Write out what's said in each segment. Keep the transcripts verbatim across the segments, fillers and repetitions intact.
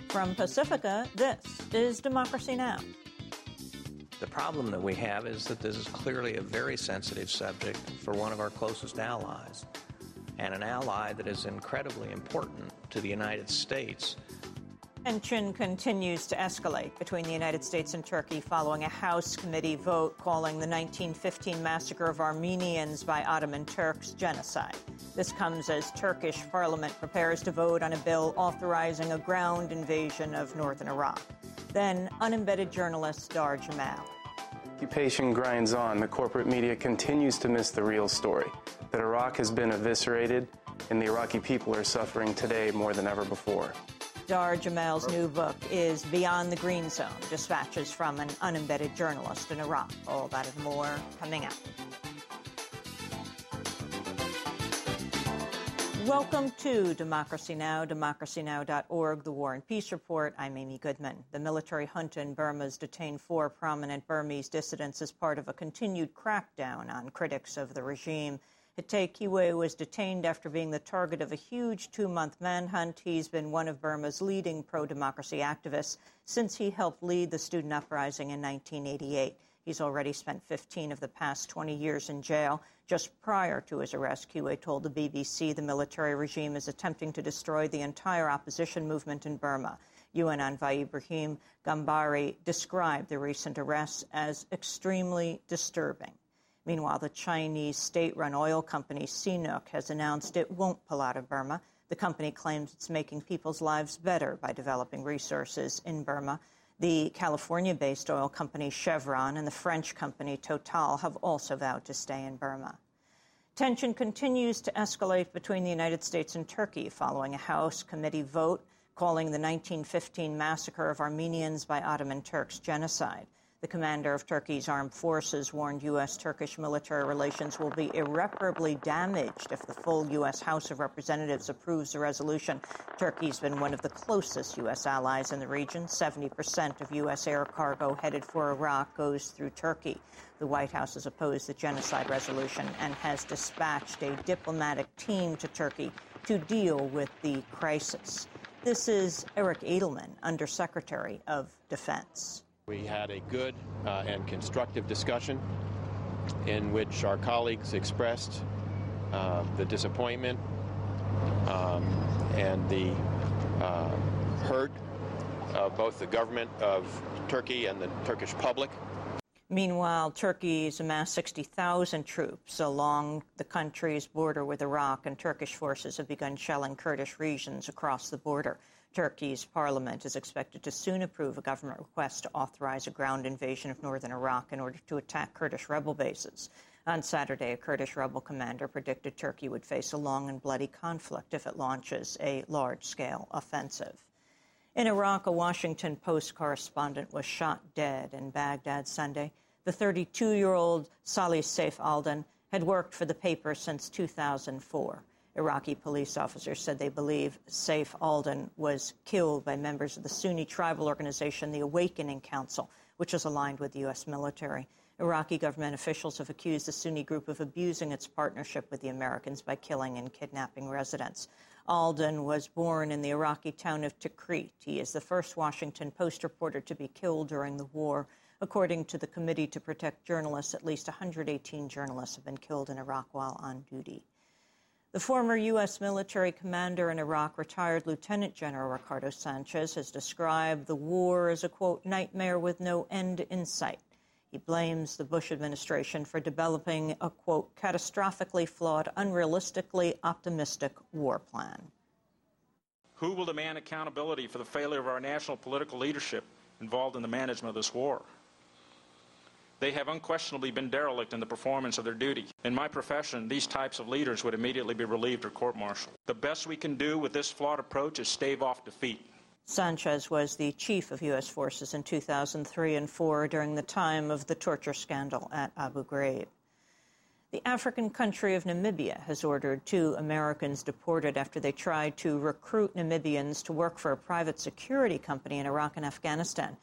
From Pacifica, this is Democracy Now! The problem that we have is that this is clearly a very sensitive subject for one of our closest allies, and an ally that is incredibly important to the United States. Tension continues to escalate between the United States and Turkey following a House committee vote calling the nineteen fifteen massacre of Armenians by Ottoman Turks genocide. This comes as Turkish parliament prepares to vote on a bill authorizing a ground invasion of northern Iraq. Then, unembedded journalist Dar Jamal. Occupation grinds on. The corporate media continues to miss the real story, that Iraq has been eviscerated and the Iraqi people are suffering today more than ever before. Dar Jamal's new book is Beyond the Green Zone, Dispatches from an Unembedded Journalist in Iraq. All that and more coming up. Welcome to Democracy Now!, democracy now dot org, the War and Peace Report. I'm Amy Goodman. The military junta in Burma has detained four prominent Burmese dissidents as part of a continued crackdown on critics of the regime. Hite Kiwe was detained after being the target of a huge two-month manhunt. He's been one of Burma's leading pro-democracy activists since he helped lead the student uprising in nineteen eighty-eight. He's already spent fifteen of the past twenty years in jail. Just prior to his arrest, Kiwe told the B B C the military regime is attempting to destroy the entire opposition movement in Burma. U N envoy Ibrahim Gambari described the recent arrests as extremely disturbing. Meanwhile, the Chinese state-run oil company C N O O C has announced it won't pull out of Burma. The company claims it's making people's lives better by developing resources in Burma. The California-based oil company Chevron and the French company Total have also vowed to stay in Burma. Tension continues to escalate between the United States and Turkey following a House committee vote calling the nineteen fifteen massacre of Armenians by Ottoman Turks genocide. The commander of Turkey's armed forces warned U S Turkish military relations will be irreparably damaged if the full U S House of Representatives approves the resolution. Turkey's been one of the closest U S allies in the region. seventy percent of U S air cargo headed for Iraq goes through Turkey. The White House has opposed the genocide resolution and has dispatched a diplomatic team to Turkey to deal with the crisis. This is Eric Edelman, Undersecretary of Defense. We had a good uh, and constructive discussion in which our colleagues expressed uh, the disappointment um, and the uh, hurt of both the government of Turkey and the Turkish public. Meanwhile, Turkey's amassed sixty thousand troops along the country's border with Iraq, and Turkish forces have begun shelling Kurdish regions across the border. Turkey's parliament is expected to soon approve a government request to authorize a ground invasion of northern Iraq in order to attack Kurdish rebel bases. On Saturday, a Kurdish rebel commander predicted Turkey would face a long and bloody conflict if it launches a large-scale offensive. In Iraq, a Washington Post correspondent was shot dead in Baghdad Sunday. The thirty-two-year-old Salih Saif Alden had worked for the paper since two thousand four. Iraqi police officers said they believe Saif Alden was killed by members of the Sunni tribal organization, the Awakening Council, which is aligned with the U S military. Iraqi government officials have accused the Sunni group of abusing its partnership with the Americans by killing and kidnapping residents. Alden was born in the Iraqi town of Tikrit. He is the first Washington Post reporter to be killed during the war. According to the Committee to Protect Journalists, at least one hundred eighteen journalists have been killed in Iraq while on duty. The former U S military commander in Iraq, retired Lieutenant General Ricardo Sanchez, has described the war as a, quote, nightmare with no end in sight. He blames the Bush administration for developing a, quote, catastrophically flawed, unrealistically optimistic war plan. Who will demand accountability for the failure of our national political leadership involved in the management of this war? They have unquestionably been derelict in the performance of their duty. In my profession, these types of leaders would immediately be relieved or court-martialed. The best we can do with this flawed approach is stave off defeat. Sanchez was the chief of U S forces in two thousand three and four during the time of the torture scandal at Abu Ghraib. The African country of Namibia has ordered two Americans deported after they tried to recruit Namibians to work for a private security company in Iraq and Afghanistan.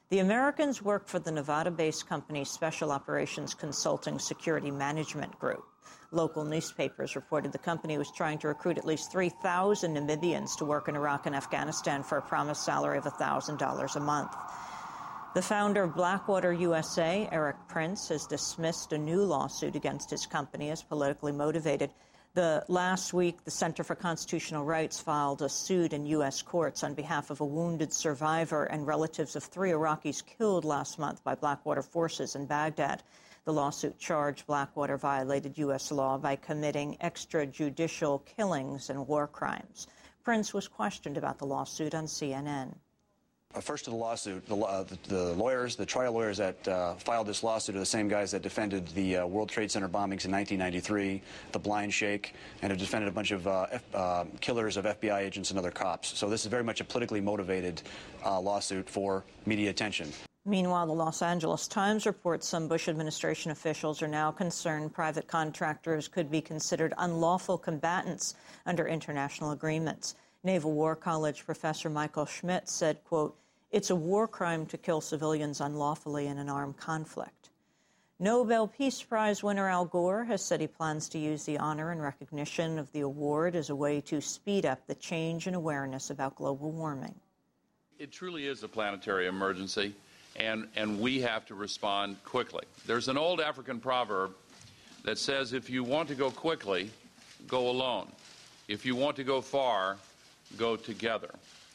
The Americans work for the Nevada-based company Special Operations Consulting Security Management Group. Local newspapers reported the company was trying to recruit at least three thousand Namibians to work in Iraq and Afghanistan for a promised salary of one thousand dollars a month. The founder of Blackwater U S A, Eric Prince, has dismissed a new lawsuit against his company as politically motivated. The last week, the Center for Constitutional Rights filed a suit in U S courts on behalf of a wounded survivor and relatives of three Iraqis killed last month by Blackwater forces in Baghdad. The lawsuit charged Blackwater violated U S law by committing extrajudicial killings and war crimes. Prince was questioned about the lawsuit on C N N. First to the lawsuit, the, uh, the, the lawyers, the trial lawyers that uh, filed this lawsuit are the same guys that defended the uh, World Trade Center bombings in nineteen ninety-three, the Blind Sheikh, and have defended a bunch of uh, F, uh, killers of F B I agents and other cops. So this is very much a politically motivated uh, lawsuit for media attention. Meanwhile, the Los Angeles Times reports some Bush administration officials are now concerned private contractors could be considered unlawful combatants under international agreements. Naval War College professor Michael Schmidt said, quote, "It's a war crime to kill civilians unlawfully in an armed conflict." Nobel Peace Prize winner Al Gore has said he plans to use the honor and recognition of the award as a way to speed up the change in awareness about global warming. It truly is a planetary emergency, and, and we have to respond quickly. There's an old African proverb that says, if you want to go quickly, go alone. If you want to go far, go together.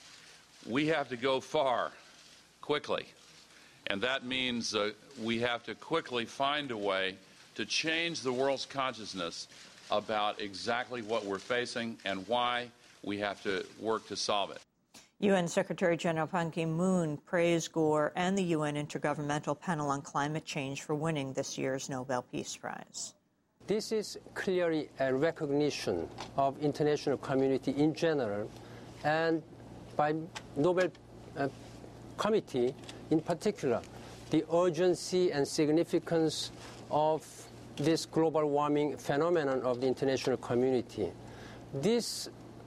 We have to go far, quickly, and that means uh, we have to quickly find a way to change the world's consciousness about exactly what we're facing and why we have to work to solve it. U N Secretary General Ban Ki-moon praised Gore and the U N Intergovernmental Panel on Climate Change for winning this year's Nobel Peace Prize. This is clearly a recognition of international community in general and by Nobel uh, Committee in particular, the urgency and significance of this global warming phenomenon of the international community. This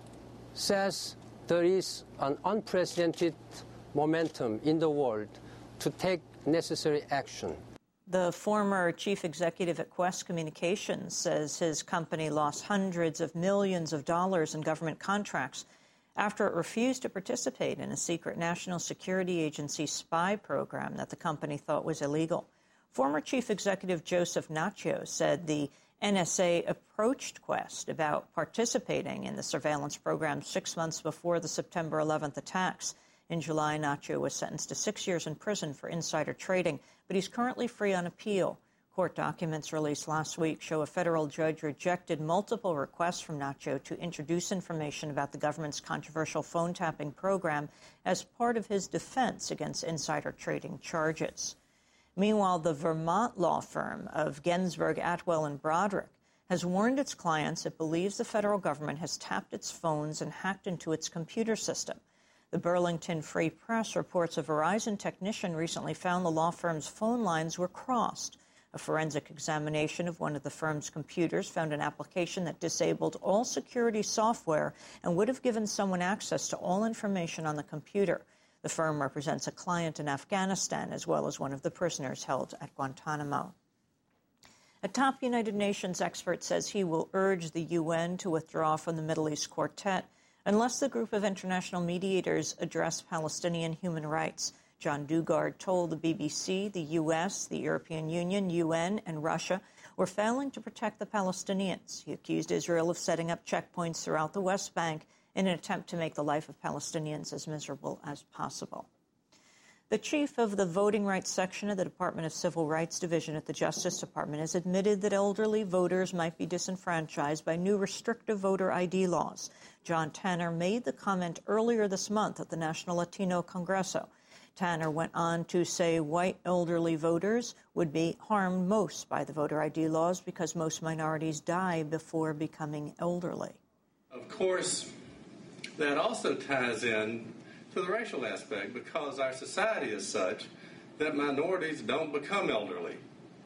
says there is an unprecedented momentum in the world to take necessary action. The former chief executive at Qwest Communications says his company lost hundreds of millions of dollars in government contracts after it refused to participate in a secret National Security Agency spy program that the company thought was illegal. Former Chief Executive Joseph Nacho said the N S A approached Qwest about participating in the surveillance program six months before the September eleventh attacks. In July, Nacho was sentenced to six years in prison for insider trading, but he's currently free on appeal. Court documents released last week show a federal judge rejected multiple requests from Nacho to introduce information about the government's controversial phone tapping program as part of his defense against insider trading charges. Meanwhile, the Vermont law firm of Gensberg, Atwell, and Broderick has warned its clients it believes the federal government has tapped its phones and hacked into its computer system. The Burlington Free Press reports a Verizon technician recently found the law firm's phone lines were crossed. A forensic examination of one of the firm's computers found an application that disabled all security software and would have given someone access to all information on the computer. The firm represents a client in Afghanistan as well as one of the prisoners held at Guantanamo. A top United Nations expert says he will urge the U N to withdraw from the Middle East Quartet unless the group of international mediators address Palestinian human rights. John Dugard told the B B C the U S, the European Union, U N, and Russia were failing to protect the Palestinians. He accused Israel of setting up checkpoints throughout the West Bank in an attempt to make the life of Palestinians as miserable as possible. The chief of the Voting Rights Section of the Department of Civil Rights Division at the Justice Department has admitted that elderly voters might be disenfranchised by new restrictive voter I D laws. John Tanner made the comment earlier this month at the National Latino Congreso. Tanner went on to say white elderly voters would be harmed most by the voter I D laws because most minorities die before becoming elderly. Of course, that also ties in to the racial aspect because our society is such that minorities don't become elderly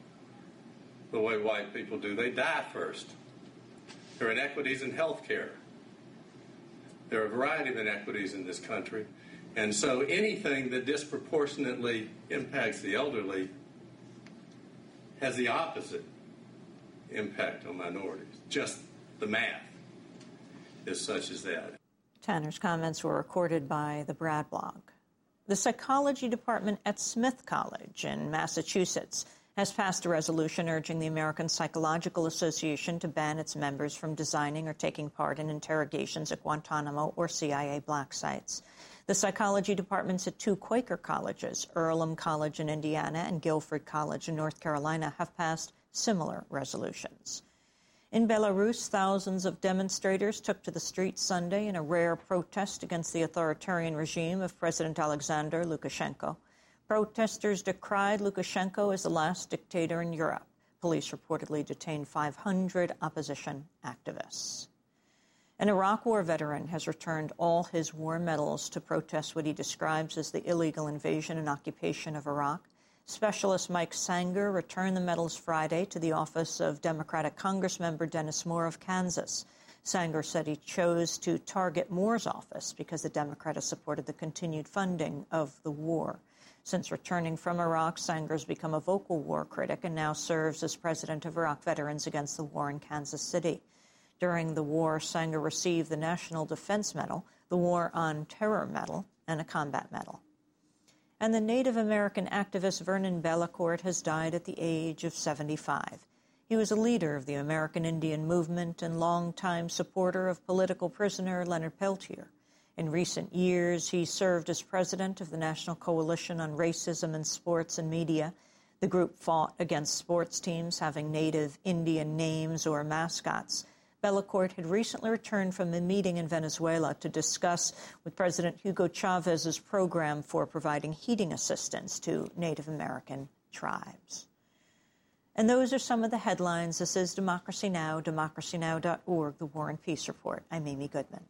the way white people do. They die first. There are inequities in health care. There are a variety of inequities in this country. And so anything that disproportionately impacts the elderly has the opposite impact on minorities. Just the math is such as that. Tanner's comments were recorded by the Brad blog. The psychology department at Smith College in Massachusetts has passed a resolution urging the American Psychological Association to ban its members from designing or taking part in interrogations at Guantanamo or C I A black sites. The psychology departments at two Quaker colleges, Earlham College in Indiana and Guilford College in North Carolina, have passed similar resolutions. In Belarus, thousands of demonstrators took to the streets Sunday in a rare protest against the authoritarian regime of President Alexander Lukashenko. Protesters decried Lukashenko as the last dictator in Europe. Police reportedly detained five hundred opposition activists. An Iraq War veteran has returned all his war medals to protest what he describes as the illegal invasion and occupation of Iraq. Specialist Mike Sanger returned the medals Friday to the office of Democratic Congressmember Dennis Moore of Kansas. Sanger said he chose to target Moore's office because the Democrat has supported the continued funding of the war. Since returning from Iraq, Sanger has become a vocal war critic and now serves as president of Iraq Veterans Against the War in Kansas City. During the war, Sanger received the National Defense Medal, the War on Terror Medal, and a combat medal. And the Native American activist Vernon Bellecourt has died at the age of seventy-five. He was a leader of the American Indian movement and longtime supporter of political prisoner Leonard Peltier. In recent years, he served as president of the National Coalition on Racism in Sports and Media. The group fought against sports teams having Native Indian names or mascots. Bellecourt had recently returned from a meeting in Venezuela to discuss with President Hugo Chavez's program for providing heating assistance to Native American tribes. And those are some of the headlines. This is Democracy Now!, democracy now dot org, the War and Peace Report. I'm Amy Goodman.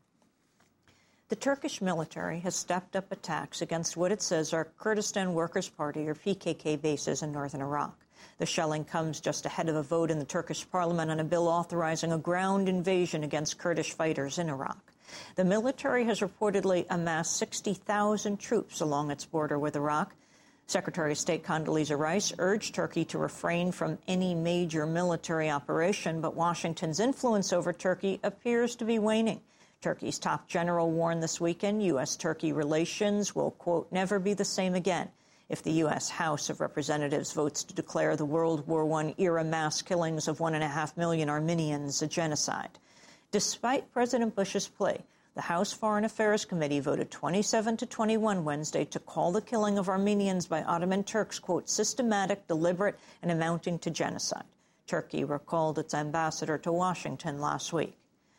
The Turkish military has stepped up attacks against what it says are Kurdistan Workers' Party, or P K K, bases in northern Iraq. The shelling comes just ahead of a vote in the Turkish parliament on a bill authorizing a ground invasion against Kurdish fighters in Iraq. The military has reportedly amassed sixty thousand troops along its border with Iraq. Secretary of State Condoleezza Rice urged Turkey to refrain from any major military operation, but Washington's influence over Turkey appears to be waning. Turkey's top general warned this weekend U S-Turkey relations will, quote, never be the same again if the U S House of Representatives votes to declare the World War One era mass killings of one and a half million Armenians a genocide. Despite President Bush's plea, the House Foreign Affairs Committee voted twenty-seven to twenty-one Wednesday to call the killing of Armenians by Ottoman Turks, quote, systematic, deliberate, and amounting to genocide. Turkey recalled its ambassador to Washington last week.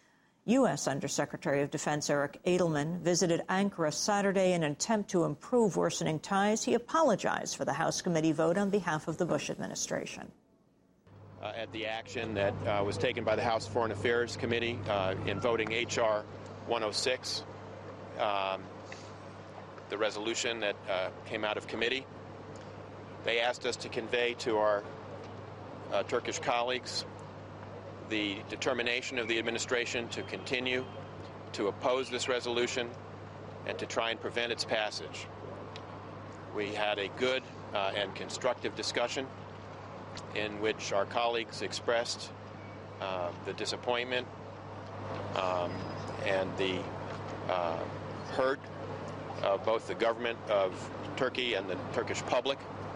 U S Undersecretary of Defense Eric Edelman visited Ankara Saturday in an attempt to improve worsening ties. He apologized for the House committee vote on behalf of the Bush administration. Uh, at the action that uh, was taken by the House Foreign Affairs Committee uh, in voting H R one oh six, um, the resolution that uh, came out of committee, they asked us to convey to our uh, Turkish colleagues the determination of the administration to continue to oppose this resolution and to try and prevent its passage. We had a good uh, and constructive discussion in which our colleagues expressed uh, the disappointment um, and the uh, hurt of both the government of Turkey and the Turkish public.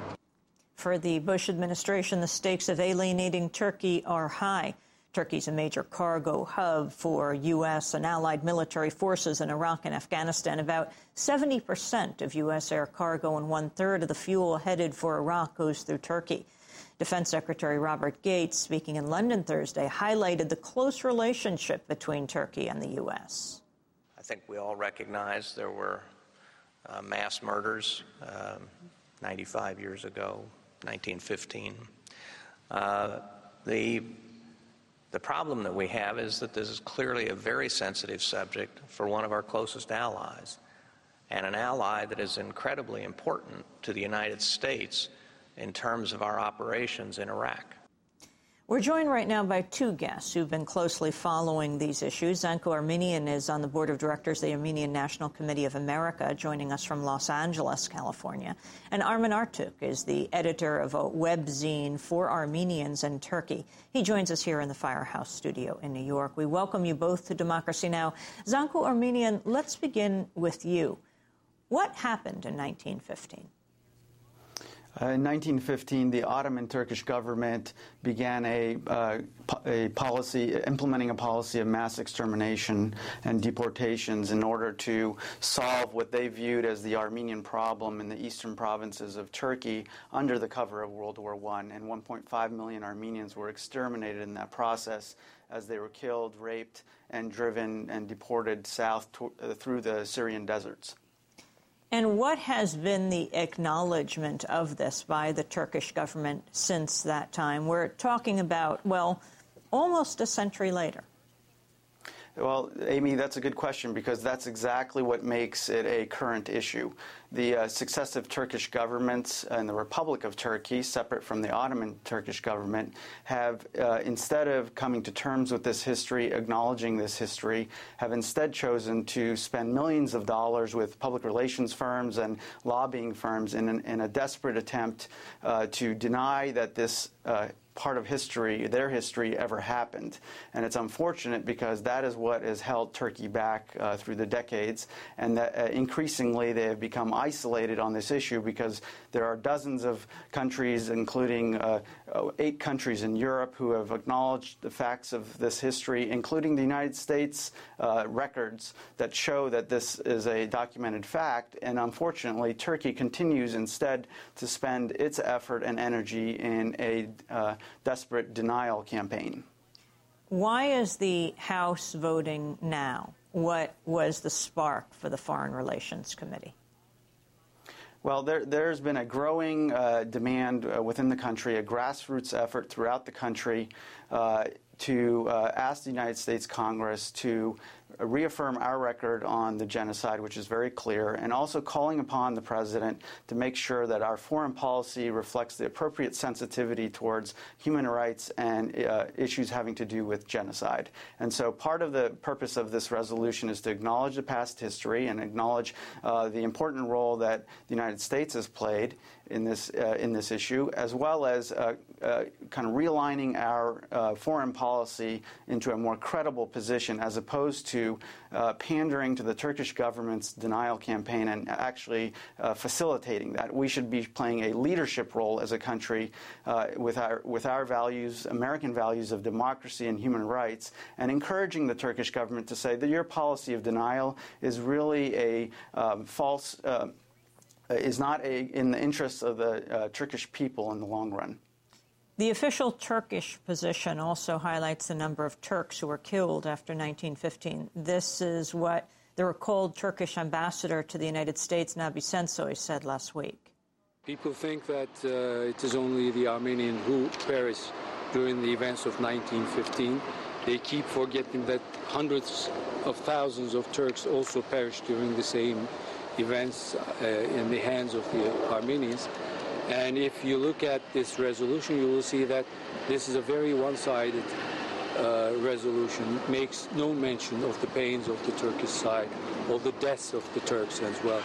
For the Bush administration, the stakes of alienating Turkey are high. Turkey's a major cargo hub for U S and allied military forces in Iraq and Afghanistan. About seventy percent of U S air cargo and one-third of the fuel headed for Iraq goes through Turkey. Defense Secretary Robert Gates, speaking in London Thursday, highlighted the close relationship between Turkey and the U S. I think we all recognize there were uh, mass murders um, ninety-five years ago, nineteen fifteen. Uh, the The problem that we have is that this is clearly a very sensitive subject for one of our closest allies, and an ally that is incredibly important to the United States in terms of our operations in Iraq. We're joined right now by two guests who've been closely following these issues. Zanko Armenian is on the board of directors of the Armenian National Committee of America, joining us from Los Angeles, California. And Armen Artuk is the editor of a webzine for Armenians in Turkey. He joins us here in the Firehouse studio in New York. We welcome you both to Democracy Now! Zanko Armenian, let's begin with you. What happened in nineteen fifteen? Uh, in nineteen fifteen, the Ottoman Turkish government began a, uh, a policy, implementing a policy of mass extermination and deportations in order to solve what they viewed as the Armenian problem in the eastern provinces of Turkey under the cover of World War One. And one point five million Armenians were exterminated in that process as they were killed, raped, and driven and deported south to, uh, through the Syrian deserts. And what has been the acknowledgement of this by the Turkish government since that time? We're talking about, well, almost a century later. Well, Amy, that's a good question, because that's exactly what makes it a current issue. The uh, successive Turkish governments in the Republic of Turkey, separate from the Ottoman Turkish government, have, uh, instead of coming to terms with this history, acknowledging this history, have instead chosen to spend millions of dollars with public relations firms and lobbying firms in, an, in a desperate attempt uh, to deny that this uh, part of history, their history, ever happened. And it's unfortunate because that is what has held Turkey back uh, through the decades, and that uh, increasingly they have become isolated on this issue because there are dozens of countries, including uh, eight countries in Europe, who have acknowledged the facts of this history, including the United States uh, records that show that this is a documented fact. And unfortunately, Turkey continues instead to spend its effort and energy in a uh, desperate denial campaign. Why is the House voting now? What was the spark for the Foreign Relations Committee? Well, there, there's been a growing uh, demand uh, within the country, a grassroots effort throughout the country uh, to uh, ask the United States Congress to reaffirm our record on the genocide, which is very clear, and also calling upon the president to make sure that our foreign policy reflects the appropriate sensitivity towards human rights and uh, issues having to do with genocide. And so part of the purpose of this resolution is to acknowledge the past history and acknowledge uh, the important role that the United States has played in this uh, in this issue, as well as uh, uh, kind of realigning our uh, foreign policy into a more credible position, as opposed to uh, pandering to the Turkish government's denial campaign and actually uh, facilitating that. We should be playing a leadership role as a country uh, with our with our values, American values of democracy and human rights, and encouraging the Turkish government to say that your policy of denial is really a um, false. Uh, is not a, in the interests of the uh, Turkish people in the long run. The official Turkish position also highlights the number of Turks who were killed after nineteen fifteen. This is what the recalled Turkish ambassador to the United States, Nabi Sensoy, said last week. People think that uh, it is only the Armenian who perished during the events of nineteen fifteen. They keep forgetting that hundreds of thousands of Turks also perished during the same events uh, in the hands of the Armenians. And if you look at this resolution, you will see that this is a very one-sided uh, resolution, makes no mention of the pains of the Turkish side, or the deaths of the Turks as well.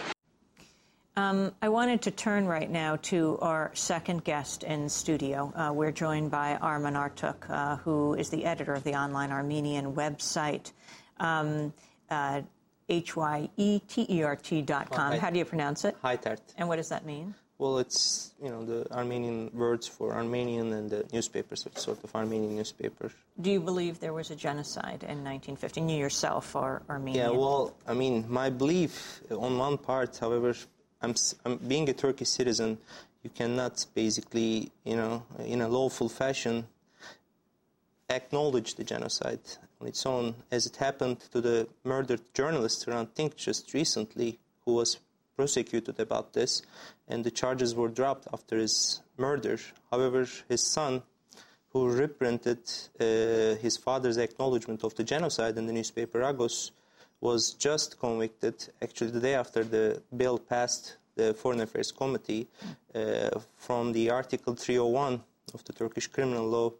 Um, I wanted to turn right now to our second guest in studio. Uh, we're joined by Armen Artuk, uh, who is the editor of the online Armenian website, um, uh, H Y E T E R T dot com. How do you pronounce it? Haytert. And what does that mean? Well, it's, you know, the Armenian words for Armenian and the newspapers, it's sort of Armenian newspaper. Do you believe there was a genocide in nineteen fifteen? You yourself are Armenian. Yeah, well, I mean, my belief on one part, however, I'm, I'm being a Turkish citizen, you cannot basically, you know, in a lawful fashion, acknowledge the genocide on its own, as it happened to the murdered journalist Hrant Dink just recently, who was prosecuted about this, and the charges were dropped after his murder. However, his son, who reprinted uh, his father's acknowledgement of the genocide in the newspaper Agos, was just convicted, actually the day after the bill passed the Foreign Affairs Committee, uh, from the Article three oh one of the Turkish criminal law,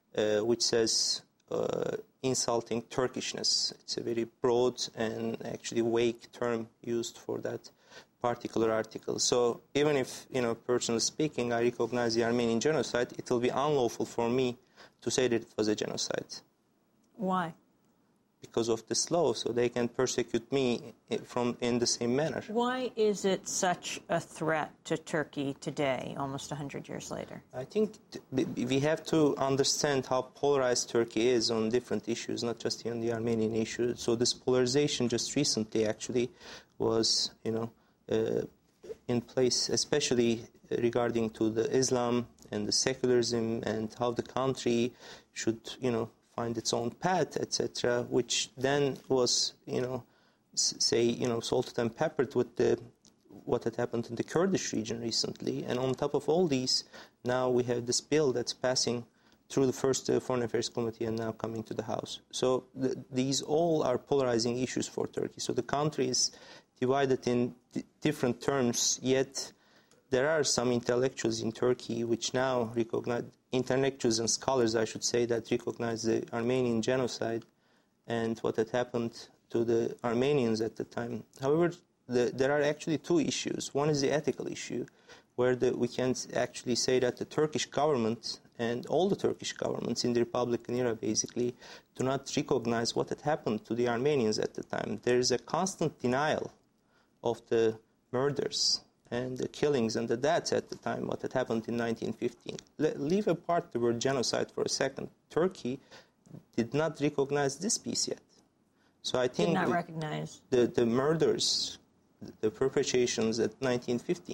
uh, which says uh, insulting Turkishness. It's a very broad and actually vague term used for that particular article. So even if, you know, personally speaking, I recognize the Armenian genocide, it will be unlawful for me to say that it was a genocide. Why? Because of this law, so they can persecute me from in the same manner. Why is it such a threat to Turkey today, almost one hundred years later? I think we have to understand how polarized Turkey is on different issues, not just on the Armenian issue. So this polarization just recently actually was, you know, uh, in place, especially regarding to the Islam and the secularism and how the country should, you know, find its own path, et cetera, which then was, you know, say, you know, salted and peppered with the what had happened in the Kurdish region recently. And on top of all these, now we have this bill that's passing through the first uh, Foreign Affairs Committee and now coming to the House. So the, these all are polarizing issues for Turkey. So the country is divided in d- different terms, yet there are some intellectuals in Turkey which now recognize, intellectuals and scholars, I should say, that recognize the Armenian genocide and what had happened to the Armenians at the time. However, the, there are actually two issues. One is the ethical issue, where the, we can actually say that the Turkish government and all the Turkish governments in the Republican era basically do not recognize what had happened to the Armenians at the time. There is a constant denial of the murders and the killings and the deaths at the time, what had happened in nineteen fifteen. Le- leave apart the word genocide for a second. Turkey did not recognize this piece yet. So I think did not the, recognize the, the murders, the perpetrations at nineteen fifteen.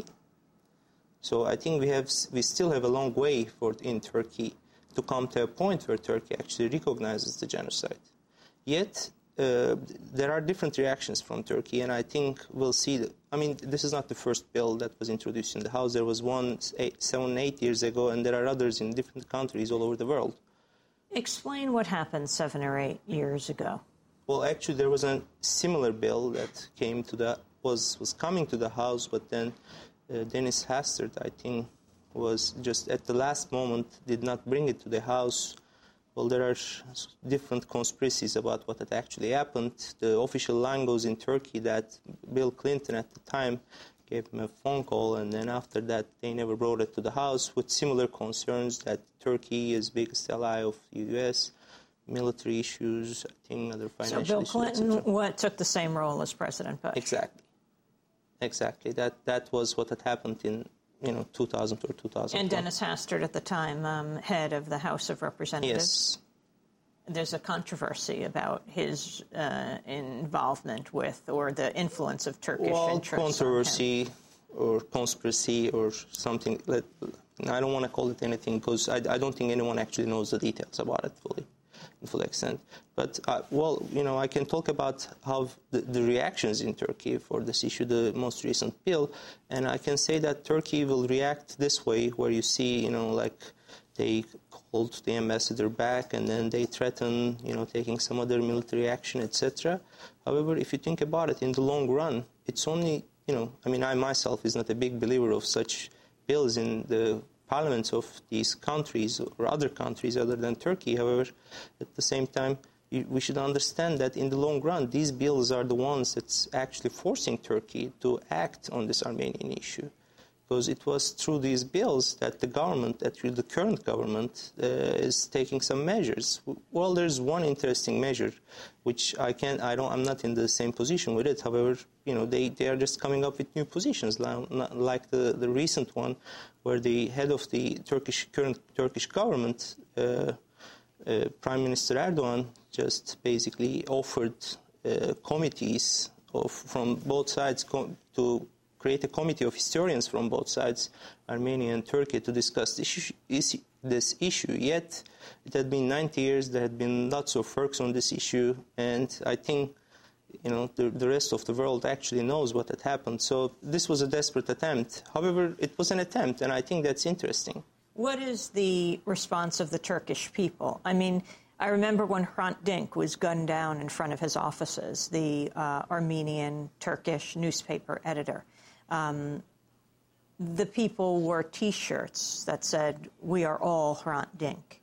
So I think we have we still have a long way for in Turkey to come to a point where Turkey actually recognizes the genocide. Yet uh, there are different reactions from Turkey, and I think we'll see. The, I mean, this is not the first bill that was introduced in the House. There was one eight, seven, eight years ago, and there are others in different countries all over the world. Explain what happened seven or eight years ago. Well, actually, there was a similar bill that came to the was was coming to the House, but then uh, Dennis Hastert, I think, was just at the last moment did not bring it to the House. Well, there are different conspiracies about what had actually happened. The official line goes in Turkey that Bill Clinton at the time gave him a phone call, and then after that they never brought it to the House with similar concerns that Turkey is biggest ally of the U S, military issues, I think other financial issues. So Bill Clinton issues, what, took the same role as President Bush. Exactly. Exactly. That that was what had happened in, you know, two thousand or two thousand. And Dennis Hastert at the time, um, head of the House of Representatives. Yes. There's a controversy about his uh, involvement with or the influence of Turkish well, interests. Controversy or conspiracy or something. Let, I don't want to call it anything because I, I don't think anyone actually knows the details about it fully, in full extent. But, uh, well, you know, I can talk about how the, the reactions in Turkey for this issue, the most recent bill, and I can say that Turkey will react this way, where you see, you know, like they called the ambassador back and then they threaten, you know, taking some other military action, et cetera. However, if you think about it, in the long run, it's only, you know, I mean, I myself is not a big believer of such bills in the parliaments of these countries or other countries other than Turkey. However, at the same time, you, we should understand that in the long run, these bills are the ones that's actually forcing Turkey to act on this Armenian issue. Because it was through these bills that the government, actually the current government, uh, is taking some measures. Well, there's one interesting measure, which I can't, I don't, I'm not in the same position with it. However, you know, they, they are just coming up with new positions, like the, the recent one, where the head of the Turkish current Turkish government, uh, uh, Prime Minister Erdogan, just basically offered uh, committees of, from both sides com- to create a committee of historians from both sides, Armenia and Turkey, to discuss this issue, this issue. Yet, it had been ninety years, there had been lots of works on this issue, and I think, you know, the, the rest of the world actually knows what had happened. So this was a desperate attempt. However, it was an attempt, and I think that's interesting. What is the response of the Turkish people? I mean, I remember when Hrant Dink was gunned down in front of his offices, the uh, Armenian Turkish newspaper editor. Um, the people wore T-shirts that said, "We are all Hrant Dink."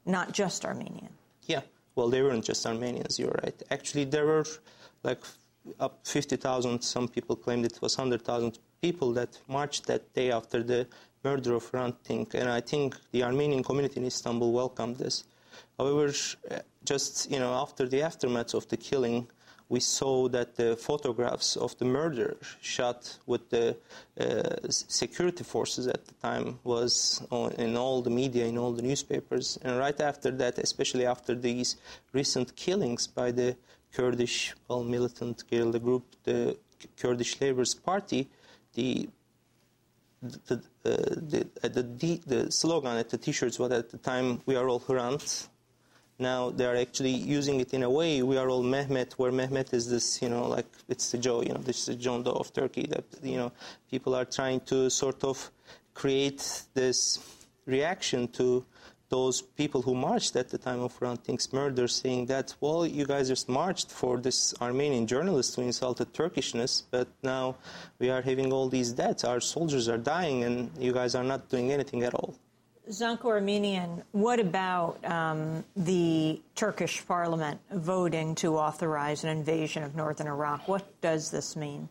not just Armenian. Yeah, well, they weren't just Armenians, you're right. Actually, there were like up fifty thousand, some people claimed it was one hundred thousand people that marched that day after the murder of Hrant Dink, and I think the Armenian community in Istanbul welcomed this. However, just you know, after the aftermath of the killing, we saw that the photographs of the murder shot with the uh, security forces at the time was on, in all the media, in all the newspapers. And right after that, especially after these recent killings by the Kurdish, well, militant guerrilla group, the Kurdish Labour Party, the the, uh, the, uh, the, the, the slogan at the T-shirts was at the time, "We are all Hrant." Now they are actually using it in a way, "We are all Mehmet," where Mehmet is this, you know, like it's the Joe, you know, this is the John Doe of Turkey. That, you know, people are trying to sort of create this reaction to those people who marched at the time of Hrant Dink's murder, saying that, well, you guys just marched for this Armenian journalist who insulted Turkishness, but now we are having all these deaths. Our soldiers are dying, and you guys are not doing anything at all. Zanko Armenian, what about um, the Turkish parliament voting to authorize an invasion of northern Iraq? What does this mean?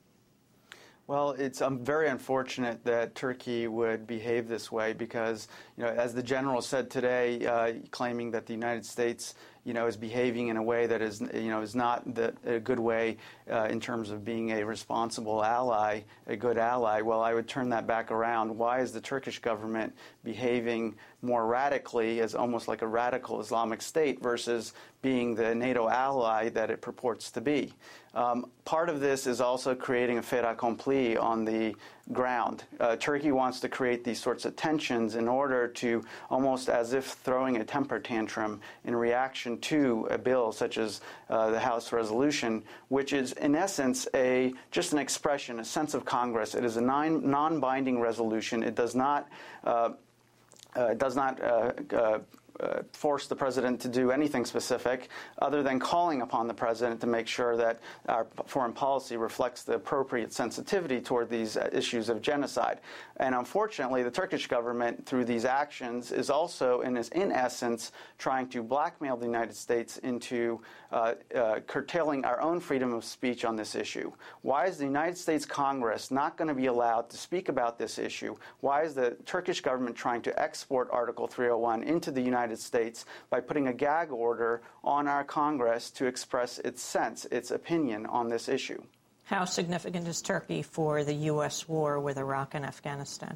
Well, it's um, very unfortunate that Turkey would behave this way because, you know, as the general said today, uh, claiming that the United States, you know, is behaving in a way that is, you know, is not the, a good way uh, in terms of being a responsible ally, a good ally. Well, I would turn that back around. Why is the Turkish government behaving more radically as almost like a radical Islamic state versus being the NATO ally that it purports to be? Um, part of this is also creating a fait accompli on the ground. Uh, Turkey wants to create these sorts of tensions in order to, almost as if throwing a temper tantrum in reaction to a bill such as uh, the House resolution, which is in essence a just an expression, a sense of Congress. It is a non, non-binding resolution. It does not uh, uh, does not uh, uh, Uh, force the president to do anything specific other than calling upon the president to make sure that our foreign policy reflects the appropriate sensitivity toward these uh, issues of genocide. And unfortunately, the Turkish government, through these actions, is also, in, is in essence, trying to blackmail the United States into uh, uh, curtailing our own freedom of speech on this issue. Why is the United States Congress not going to be allowed to speak about this issue? Why is the Turkish government trying to export Article three oh one into the United States by putting a gag order on our Congress to express its sense, its opinion on this issue? How significant is Turkey for the U S war with Iraq and Afghanistan?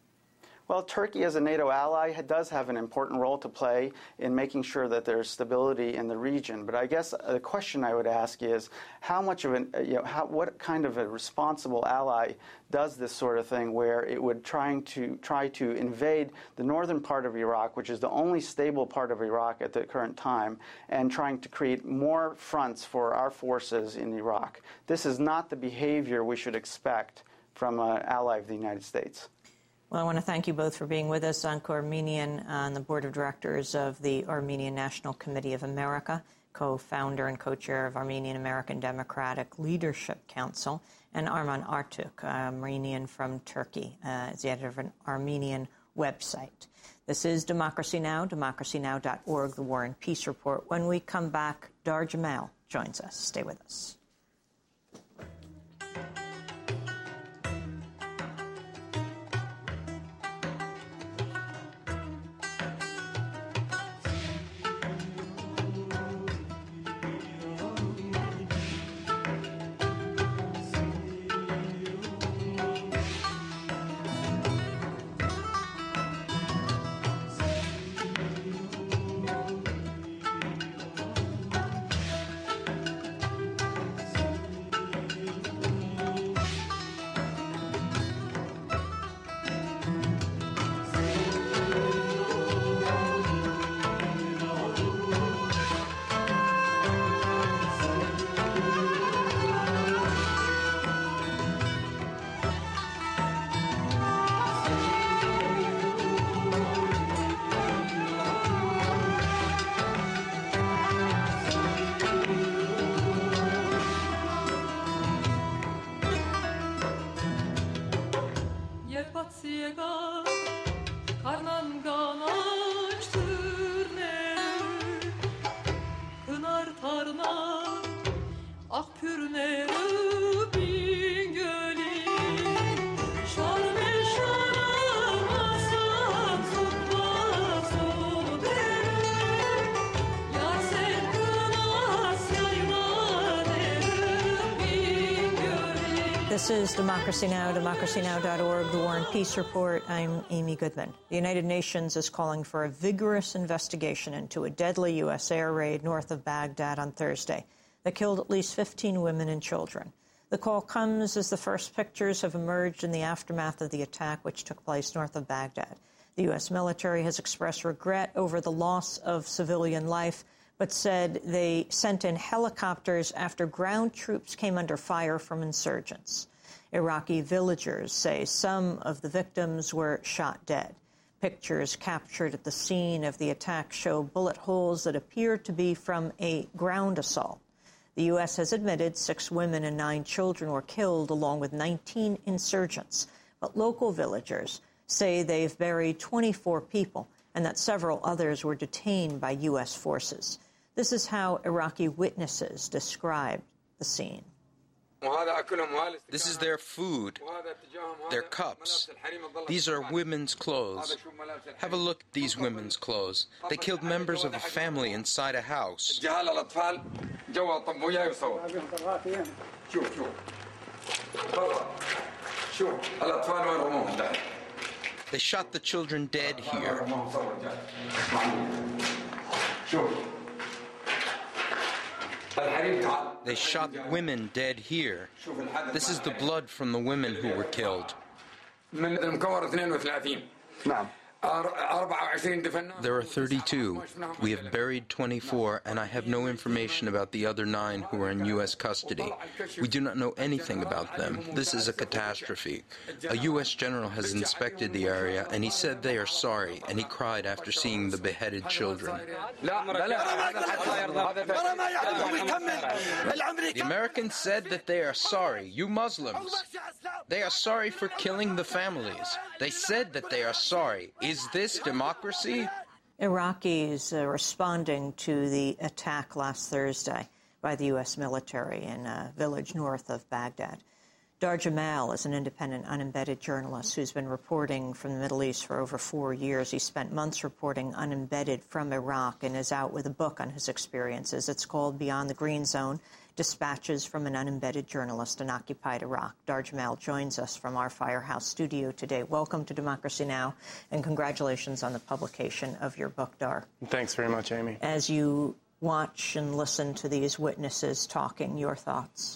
Well, Turkey as a NATO ally does have an important role to play in making sure that there's stability in the region. But I guess the question I would ask is, how much of an, you know, how, what kind of a responsible ally does this sort of thing, where it would trying to try to invade the northern part of Iraq, which is the only stable part of Iraq at the current time, and trying to create more fronts for our forces in Iraq? This is not the behavior we should expect from an ally of the United States. Well, I want to thank you both for being with us. Zanko Armenian on the board of directors of the Armenian National Committee of America, co-founder and co-chair of Armenian American Democratic Leadership Council, and Arman Artuk, Armenian from Turkey, uh, is the editor of an Armenian website. This is Democracy Now!, democracy now dot org, the War and Peace Report. When we come back, Dar Jamail joins us. Stay with us. Karnan qanaçdır This is Democracy Now!, democracy now dot org, the War and Peace Report. I'm Amy Goodman. The United Nations is calling for a vigorous investigation into a deadly U S air raid north of Baghdad on Thursday that killed at least fifteen women and children. The call comes as the first pictures have emerged in the aftermath of the attack, which took place north of Baghdad. The U S military has expressed regret over the loss of civilian life, but said they sent in helicopters after ground troops came under fire from insurgents. Iraqi villagers say some of the victims were shot dead. Pictures captured at the scene of the attack show bullet holes that appear to be from a ground assault. The U S has admitted six women and nine children were killed, along with nineteen insurgents. But local villagers say they've buried twenty-four people and that several others were detained by U S forces. This is how Iraqi witnesses described the scene. This is their food, their cups. These are women's clothes. Have a look at these women's clothes. They killed members of a family inside a house. They shot the children dead here. They shot women dead here. This is the blood from the women who were killed. There are thirty-two. We have buried twenty-four, and I have no information about the other nine who are in U S custody. We do not know anything about them. This is a catastrophe. A U S general has inspected the area, and he said they are sorry, and he cried after seeing the beheaded children. The Americans said that they are sorry, you Muslims. They are sorry for killing the families. They said that they are sorry. Is this democracy? Iraqis uh, responding to the attack last Thursday by the U S military in a village north of Baghdad. Dar Jamal is an independent, unembedded journalist who's been reporting from the Middle East for over four years. He spent months reporting unembedded from Iraq and is out with a book on his experiences. It's called Beyond the Green Zone, Dispatches from an Unembedded Journalist in Occupied Iraq. Dar Jamal joins us from our Firehouse studio today. Welcome to Democracy Now!, and congratulations on the publication of your book, Dar. Thanks very much, Amy. As you watch and listen to these witnesses talking, your thoughts?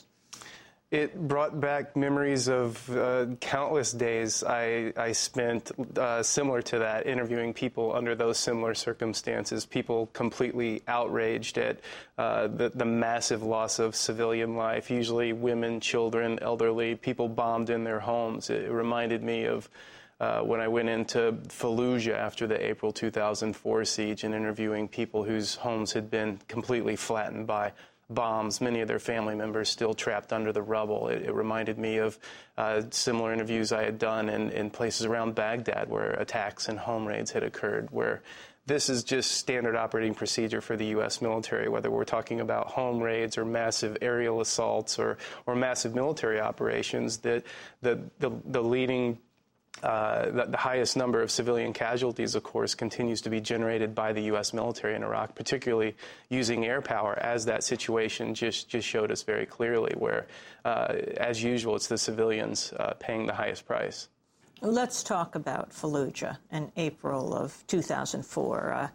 It brought back memories of uh, countless days I, I spent uh, similar to that, interviewing people under those similar circumstances, people completely outraged at uh, the, the massive loss of civilian life, usually women, children, elderly, people bombed in their homes. It reminded me of uh, when I went into Fallujah after the April two thousand four siege and interviewing people whose homes had been completely flattened by bombs, many of their family members still trapped under the rubble. It, it reminded me of uh, similar interviews I had done in, in places around Baghdad where attacks and home raids had occurred, where this is just standard operating procedure for the U S military, whether we're talking about home raids or massive aerial assaults or, or massive military operations, that the, the, the leading Uh, the, the highest number of civilian casualties, of course, continues to be generated by the U S military in Iraq, particularly using air power, as that situation just, just showed us very clearly, where, uh, as usual, it's the civilians uh, paying the highest price. Let's talk about Fallujah in April of two thousand four, a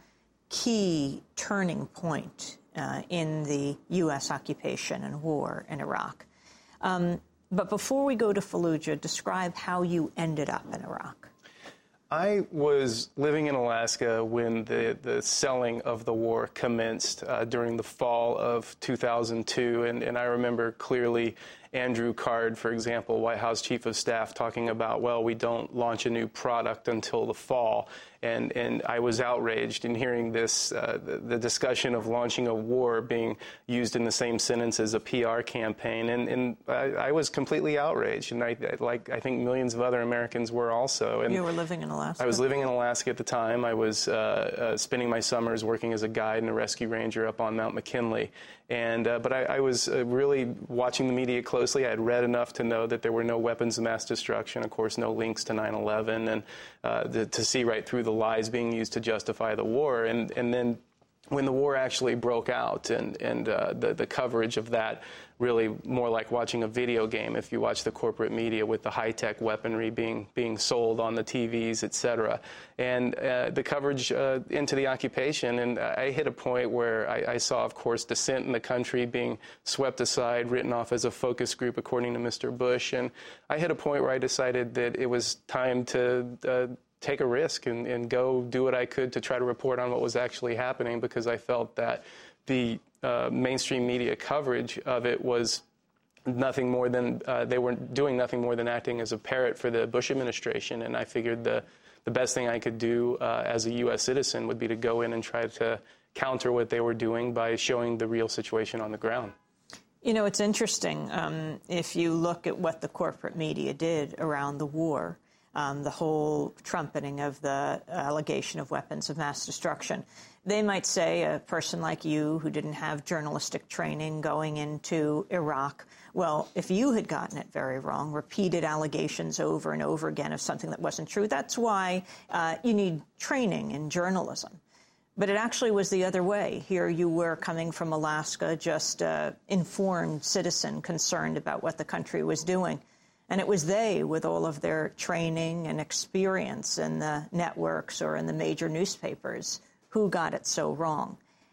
key turning point uh, in the U S occupation and war in Iraq. Um, But before we go to Fallujah, describe how you ended up in Iraq. I was living in Alaska when the, the selling of the war commenced uh, during the fall of two thousand two, and, and I remember clearly Andrew Card, for example, White House Chief of Staff, talking about, well, we don't launch a new product until the fall. And, and I was outraged in hearing this, uh, the, the discussion of launching a war being used in the same sentence as a P R campaign. And, and I, I was completely outraged. And I, like I think millions of other Americans were also. And you were living in Alaska? I was living in Alaska at the time. I was uh, uh, spending my summers working as a guide and a rescue ranger up on Mount McKinley. And, uh, but I, I was uh, really watching the media closely. I had read enough to know that there were no weapons of mass destruction, of course, no links to nine eleven, and uh, the, to see right through the lies being used to justify the war. And, and then when the war actually broke out, and, and uh, the, the coverage of that really more like watching a video game if you watch the corporate media with the high-tech weaponry being being sold on the T Vs, et cetera. And uh, the coverage uh, into the occupation, and I hit a point where I, I saw, of course, dissent in the country being swept aside, written off as a focus group, according to Mister Bush. And I hit a point where I decided that it was time to uh, take a risk and, and go do what I could to try to report on what was actually happening, because I felt that the uh, mainstream media coverage of it was nothing more than, uh, they were doing nothing more than acting as a parrot for the Bush administration. And I figured the, the best thing I could do uh, as a U S citizen would be to go in and try to counter what they were doing by showing the real situation on the ground. You know, it's interesting. Um, if you look at what the corporate media did around the war, Um, the whole trumpeting of the allegation of weapons of mass destruction. They might say a person like you who didn't have journalistic training going into Iraq, well, if you had gotten it very wrong, repeated allegations over and over again of something that wasn't true, that's why uh, you need training in journalism. But it actually was the other way. Here you were coming from Alaska, just an informed citizen concerned about what the country was doing. And it was they, with all of their training and experience in the networks or in the major newspapers, who got it so wrong.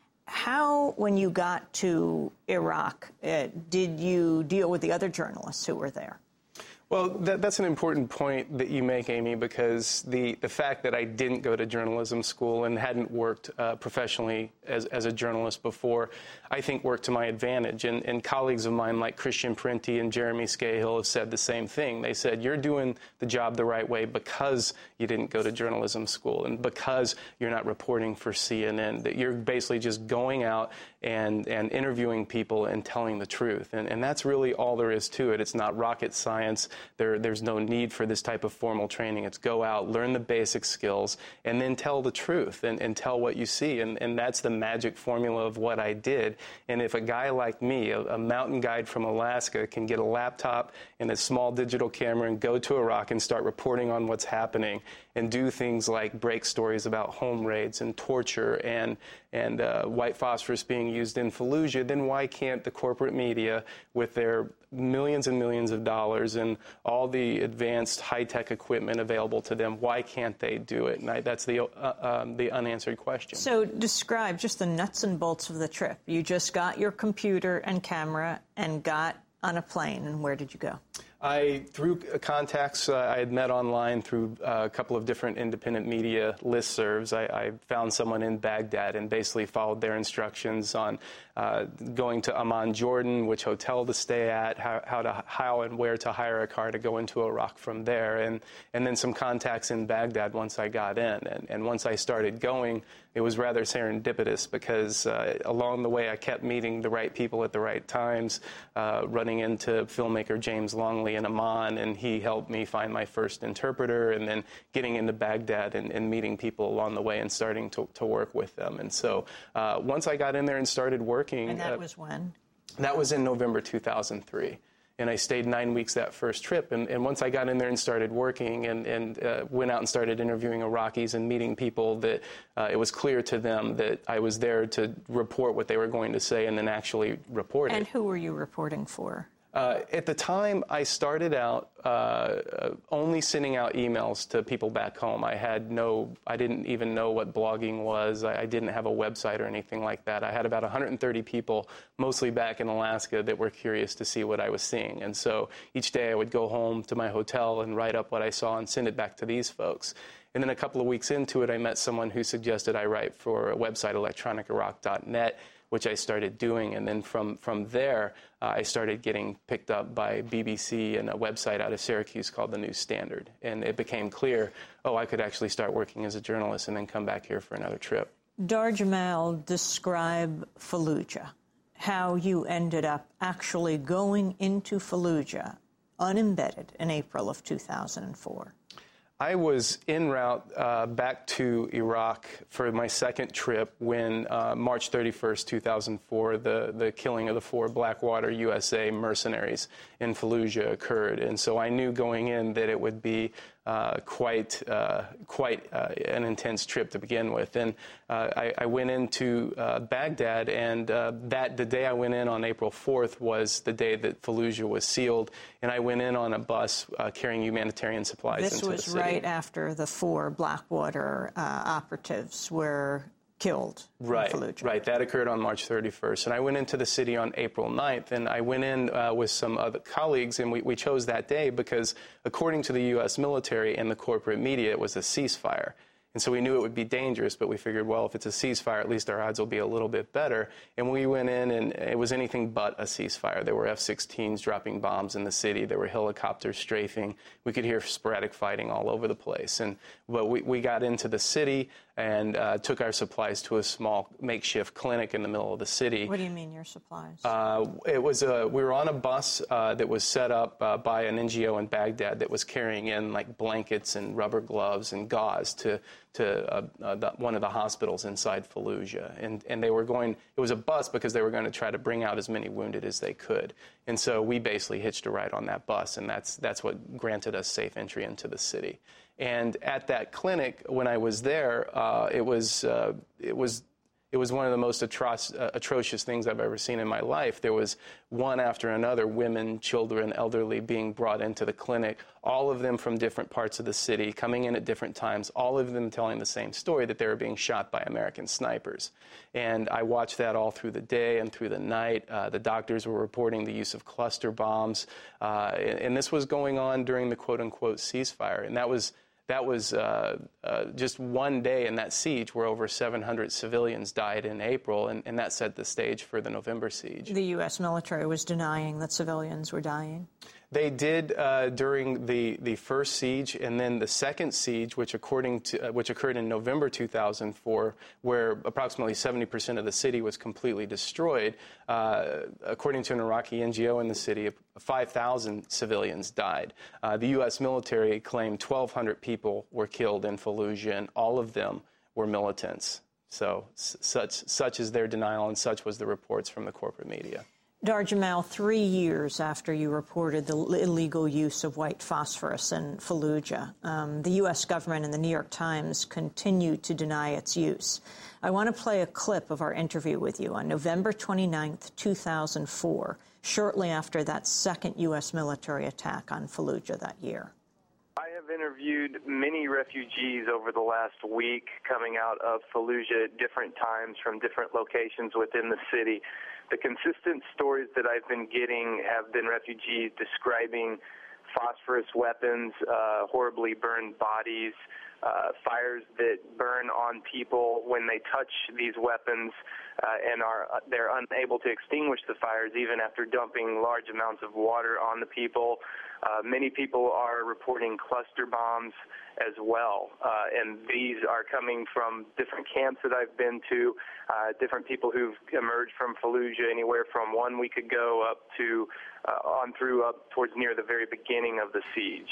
How, when you got to Iraq, uh, did you deal with the other journalists who were there? Well, that, that's an important point that you make, Amy, because the, the fact that I didn't go to journalism school and hadn't worked uh, professionally as, as a journalist before, I think worked to my advantage. And, and colleagues of mine like Christian Parenti and Jeremy Scahill have said the same thing. They said, you're doing the job the right way because you didn't go to journalism school and because you're not reporting for C N N, that you're basically just going out and, and interviewing people and telling the truth. And, and that's really all there is to it. It's not rocket science. There, there's no need for this type of formal training. It's go out, learn the basic skills, and then tell the truth and, and tell what you see. And, and that's the magic formula of what I did. And if a guy like me, a, a mountain guide from Alaska, can get a laptop and a small digital camera and go to Iraq and start reporting on what's happening and do things like break stories about home raids and torture and, and uh, white phosphorus being used in Fallujah, then why can't the corporate media, with their millions and millions of dollars and all the advanced high-tech equipment available to them, why can't they do it? And I, that's the, uh, um, the unanswered question. So describe just the nuts and bolts of the trip. You just got your computer and camera and got on a plane, and where did you go? I, through contacts uh, I had met online through uh, a couple of different independent media listservs, I, I found someone in Baghdad and basically followed their instructions on uh, going to Amman, Jordan, which hotel to stay at, how, how to how and where to hire a car to go into Iraq from there, and and then some contacts in Baghdad once I got in, and, and once I started going, it was rather serendipitous because uh, along the way I kept meeting the right people at the right times, uh, running into filmmaker James Longley in Amman, and he helped me find my first interpreter, and then getting into Baghdad and, and meeting people along the way and starting to, to work with them. And so uh, once I got in there and started working... And that uh, was when? That was in November two thousand three. And I stayed nine weeks that first trip. And, and once I got in there and started working and, and uh, went out and started interviewing Iraqis and meeting people, that uh, it was clear to them that I was there to report what they were going to say and then actually report it. And who were you reporting for? Uh, at the time, I started out uh, only sending out emails to people back home. I had no, I didn't even know what blogging was. I, I didn't have a website or anything like that. I had about one hundred thirty people, mostly back in Alaska, that were curious to see what I was seeing. And so each day I would go home to my hotel and write up what I saw and send it back to these folks. And then a couple of weeks into it, I met someone who suggested I write for a website, electronic iraq dot net, which I started doing. And then from, from there, uh, I started getting picked up by B B C and a website out of Syracuse called The New Standard. And it became clear, oh, I could actually start working as a journalist and then come back here for another trip. Dar Jamail, describe Fallujah, how you ended up actually going into Fallujah, unembedded, in April of two thousand four. I was en route uh, back to Iraq for my second trip when uh, March thirty-first, two thousand four, the, the killing of the four Blackwater U S A mercenaries in Fallujah occurred. And so I knew going in that it would be uh, quite uh, quite uh, an intense trip to begin with. And uh, I, I went into uh, Baghdad, and uh, that the day I went in on April fourth was the day that Fallujah was sealed, and I went in on a bus uh, carrying humanitarian supplies this into the was city. Right after the four Blackwater uh, operatives were killed right, in Fallujah. Right, that occurred on March thirty-first. And I went into the city on April ninth, and I went in uh, with some other colleagues, and we, we chose that day because, according to the U S military and the corporate media, it was a ceasefire. And so we knew it would be dangerous, but we figured, well, if it's a ceasefire, at least our odds will be a little bit better. And we went in, and it was anything but a ceasefire. There were F sixteens dropping bombs in the city. There were helicopters strafing. We could hear sporadic fighting all over the place. And but we, we got into the city and uh, took our supplies to a small makeshift clinic in the middle of the city. What do you mean, your supplies? Uh, it was a, we were on a bus uh, that was set up uh, by an N G O in Baghdad that was carrying in like blankets and rubber gloves and gauze to to uh, uh, the, one of the hospitals inside Fallujah. And, and they were going, it was a bus because they were going to try to bring out as many wounded as they could. And so we basically hitched a ride on that bus, and that's, that's what granted us safe entry into the city. And at that clinic, when I was there, uh, it was uh, it was it was one of the most atro- uh, atrocious things I've ever seen in my life. There was one after another, women, children, elderly, being brought into the clinic, all of them from different parts of the city, coming in at different times, all of them telling the same story, that they were being shot by American snipers. And I watched that all through the day and through the night. Uh, the doctors were reporting the use of cluster bombs, uh, and, and this was going on during the quote-unquote ceasefire. And that was That was uh, uh, just one day in that siege where over seven hundred civilians died in April, and, and that set the stage for the November siege. The U S military was denying that civilians were dying? They did uh, during the, the first siege, and then the second siege, which according to uh, which occurred in November two thousand four, where approximately seventy percent of the city was completely destroyed. Uh, according to an Iraqi N G O in the city, five thousand civilians died. Uh, the U S military claimed twelve hundred people were killed in Fallujah, and all of them were militants. So such such is their denial, and such was the reports from the corporate media. Dar Jamal, three years after you reported the illegal use of white phosphorus in Fallujah, um, the U S government and the New York Times continued to deny its use. I want to play a clip of our interview with you on November twenty-ninth, two thousand four, shortly after that second U S military attack on Fallujah that year. I have interviewed many refugees over the last week coming out of Fallujah at different times from different locations within the city. The consistent stories that I've been getting have been refugees describing phosphorus weapons, uh, horribly burned bodies, uh, fires that burn on people when they touch these weapons, uh, and are they're unable to extinguish the fires even after dumping large amounts of water on the people. Uh, many people are reporting cluster bombs as well, uh, and these are coming from different camps that I've been to, uh, different people who've emerged from Fallujah anywhere from one week ago up to uh, on through up towards near the very beginning of the siege.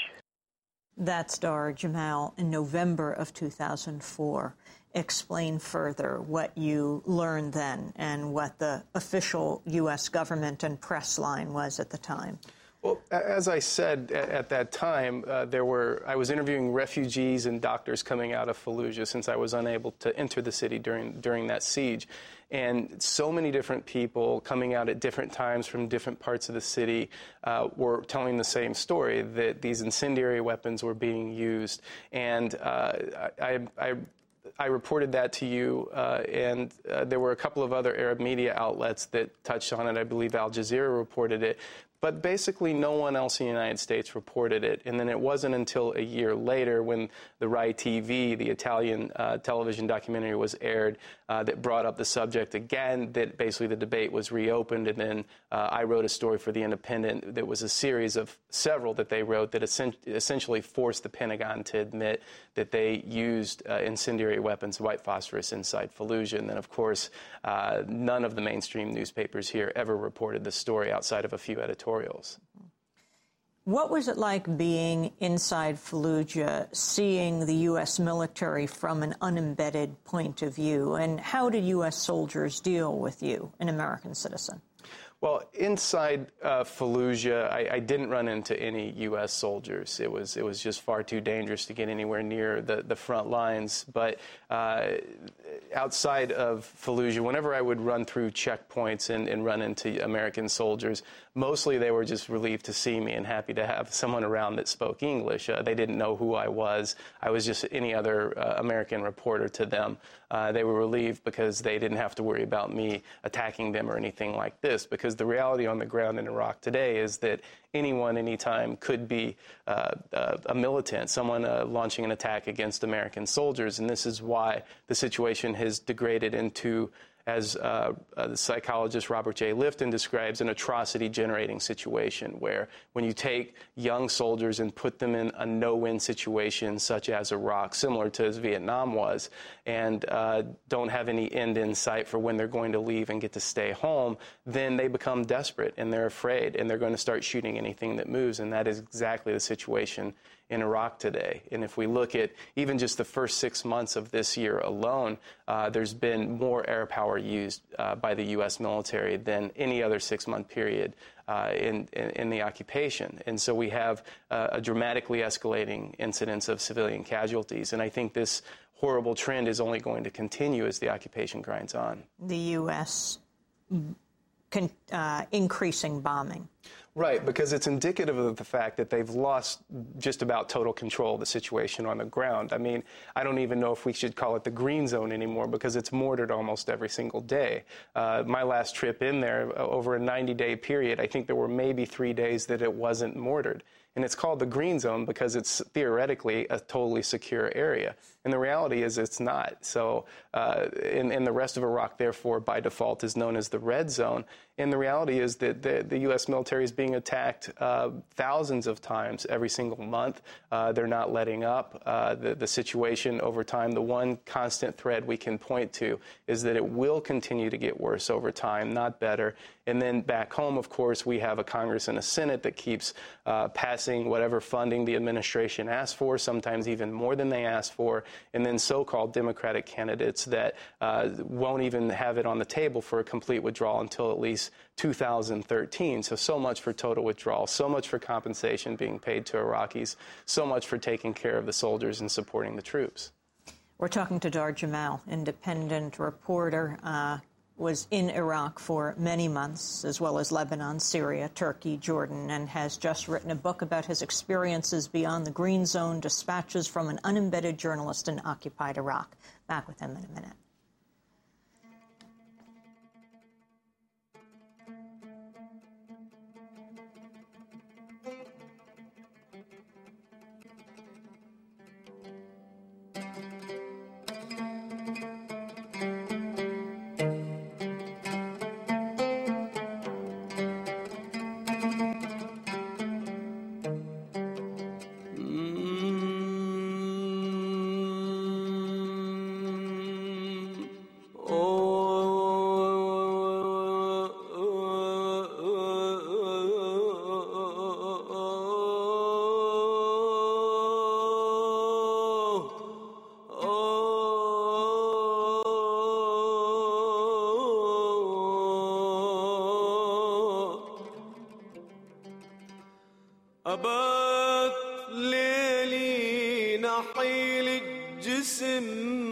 That's Dar Jamal in November of two thousand four. Explain further what you learned then and what the official U S government and press line was at the time. Well, as I said at that time, uh, there were I was interviewing refugees and doctors coming out of Fallujah since I was unable to enter the city during during that siege. And so many different people coming out at different times from different parts of the city uh, were telling the same story, that these incendiary weapons were being used. And uh, I, I, I reported that to you, uh, and uh, there were a couple of other Arab media outlets that touched on it. I believe Al Jazeera reported it. But basically no one else in the United States reported it. And then it wasn't until a year later when the Rai T V, the Italian uh, television documentary, was aired uh, that brought up the subject again, that basically the debate was reopened. And then uh, I wrote a story for The Independent that was a series of several that they wrote that essentially forced the Pentagon to admit that they used uh, incendiary weapons, white phosphorus, inside Fallujah. And then, of course, uh, none of the mainstream newspapers here ever reported the story outside of a few editorials. What was it like being inside Fallujah, seeing the U S military from an unembedded point of view? And how did U S soldiers deal with you, an American citizen? Well, inside uh, Fallujah, I, I didn't run into any U S soldiers. It was it was just far too dangerous to get anywhere near the, the front lines. But uh, outside of Fallujah, whenever I would run through checkpoints and, and run into American soldiers, mostly they were just relieved to see me and happy to have someone around that spoke English. Uh, they didn't know who I was. I was just any other uh, American reporter to them. Uh, they were relieved because they didn't have to worry about me attacking them or anything like this, because the reality on the ground in Iraq today is that anyone, anytime could be uh, uh, a militant, someone uh, launching an attack against American soldiers. And this is why the situation has degraded into, as uh, uh, the psychologist Robert J. Lifton describes, an atrocity-generating situation where when you take young soldiers and put them in a no-win situation such as Iraq, similar to as Vietnam was, and uh, don't have any end in sight for when they're going to leave and get to stay home, then they become desperate and they're afraid and they're going to start shooting anything that moves, and that is exactly the situation in Iraq today. And if we look at even just the first six months of this year alone, uh, there's been more air power used uh, by the U S military than any other six-month period uh, in, in, in the occupation. And so we have uh, a dramatically escalating incidence of civilian casualties. And I think this horrible trend is only going to continue as the occupation grinds on. The U S Con, uh, increasing bombing. Right, because it's indicative of the fact that they've lost just about total control of the situation on the ground. I mean, I don't even know if we should call it the green zone anymore because it's mortared almost every single day. Uh, my last trip in there, uh, over a ninety-day period, I think there were maybe three days that it wasn't mortared. And it's called the green zone because it's theoretically a totally secure area. And the reality is it's not. So, uh, and, and the rest of Iraq, therefore, by default, is known as the red zone. And the reality is that the, the U S military is being attacked uh, thousands of times every single month. Uh, they're not letting up. Uh, the, the situation over time, the one constant thread we can point to is that it will continue to get worse over time, not better. And then back home, of course, we have a Congress and a Senate that keeps uh, passing whatever funding the administration asks for, sometimes even more than they ask for, and then so-called Democratic candidates that uh, won't even have it on the table for a complete withdrawal until at least two thousand thirteen. So, so much for total withdrawal, so much for compensation being paid to Iraqis, so much for taking care of the soldiers and supporting the troops. We're talking to Dar Jamal, independent reporter, uh, was in Iraq for many months, as well as Lebanon, Syria, Turkey, Jordan, and has just written a book about his experiences beyond the green zone, dispatches from an unembedded journalist in occupied Iraq. Back with him in a minute. أبات ليلي نحيل الجسم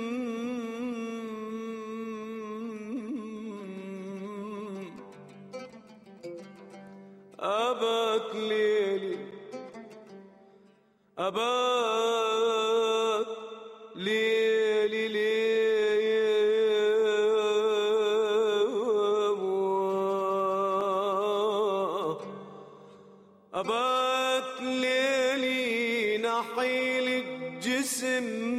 أبات ليلي أبات ليلي ليلي أبات ليلي نحيل الجسم